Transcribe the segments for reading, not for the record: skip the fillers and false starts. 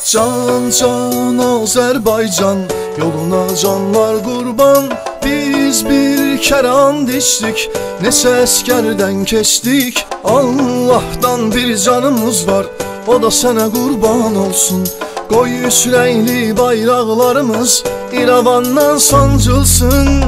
Can can Azerbaycan, yoluna canlar kurban. Biz bir kere and içtik, neçə əsgərdən keçdik. Allah'tan bir canımız var, o da sana kurban olsun. Qoy üç renkli bayraqlarımız İrəvandan sancılsın.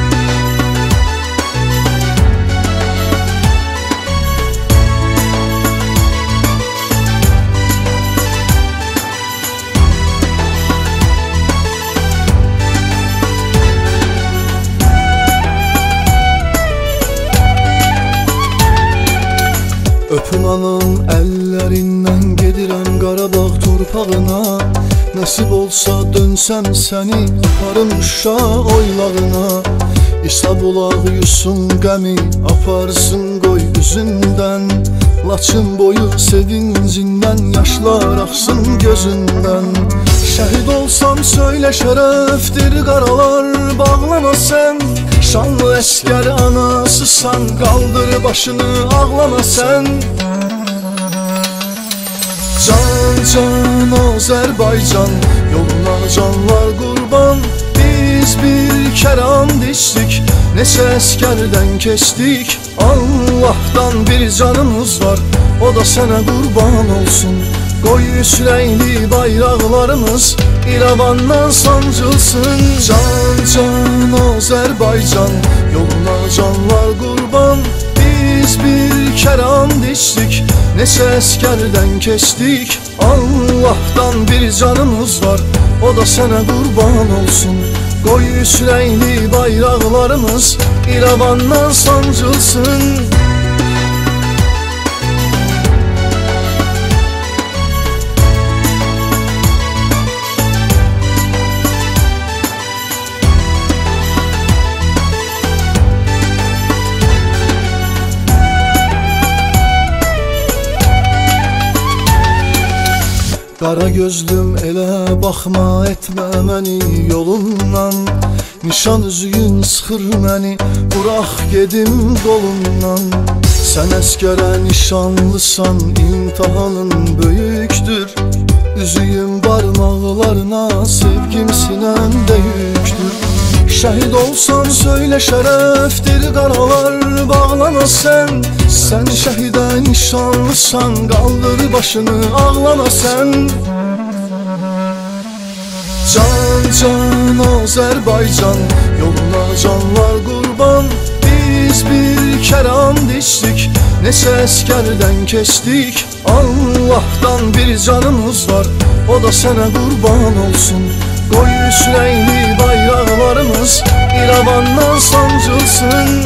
Öpün anın əllərindən gedirəm Qarabağ torpağına. Nəsib olsa dönsəm səni aparım uşaq oylağına. İsa bulaq yusun qəmi aparsın qoy üzündən. Laçın boyu sevincindən yaşlar axsın gözündən. Şəhid olsam söylə şərəfdir qaralar bağlama sən. Şanlı əskər anasısan, qaldır başını ağlama sən. Can can Azerbaycan, yoluna canlar kurban. Biz bir kere and içtik, neçə əsgərdən keçdik. Allah'tan bir canımız var, o da sana kurban olsun. Qoy üç renkli bayraqlarımız İrəvandan sancılsın. Can can Azerbaycan, yoluna canlar kurban. Biz bir kere and içtik, neçə əsgərdən keçdik. Allah'tan bir canımız var, o da sana kurban olsun. Qoy üç renkli bayraqlarımız İrəvandan sancılsın. Qara gözlüm elə baxma, etmə məni yolundan. Nişan üzüyün sıxır məni, burax gedim qolundan. Sən əskərə nişanlısan, imtihanın böyükdür. Üzüyün barmaqlarına, sevgim sinəmdə yüktür. Şəhid olsan söylə şərəfdir qaralar bağlama sən. Sən şəhidə nişanlısan, qaldır başını ağlama sən. Can can Azerbaycan, yoluna canlar kurban. Biz bir kere and içtik, neçə əsgərdən keçdik. Allah'tan bir canımız var, o da sana kurban olsun. Qoy üç renkli bayraqlarımız İrəvandan sancılsın.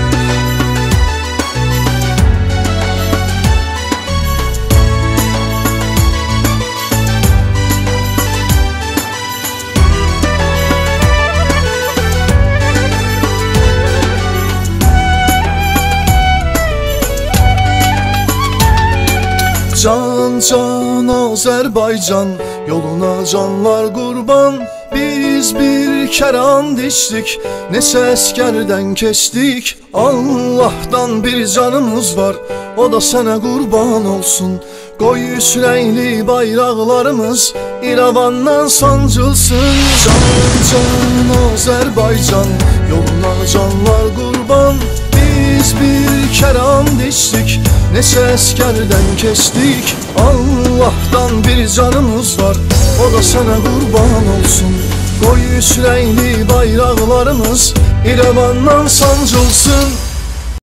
Can can Azerbaycan, yoluna canlar kurban. Biz bir kere and içtik, neçə əsgərdən keçdik. Allah'tan bir canımız var, o da sana kurban olsun. Qoy üç renkli bayraqlarımız İrəvandan sancılsın. Can can Azerbaycan, yoluna canlar kurban. Biz bir kere and içtik, neçə əsgərdən keçdik. Allah'tan bir canımız var, o da sana kurban olsun. Qoy üç renkli bayraqlarımız İrəvandan sancılsın.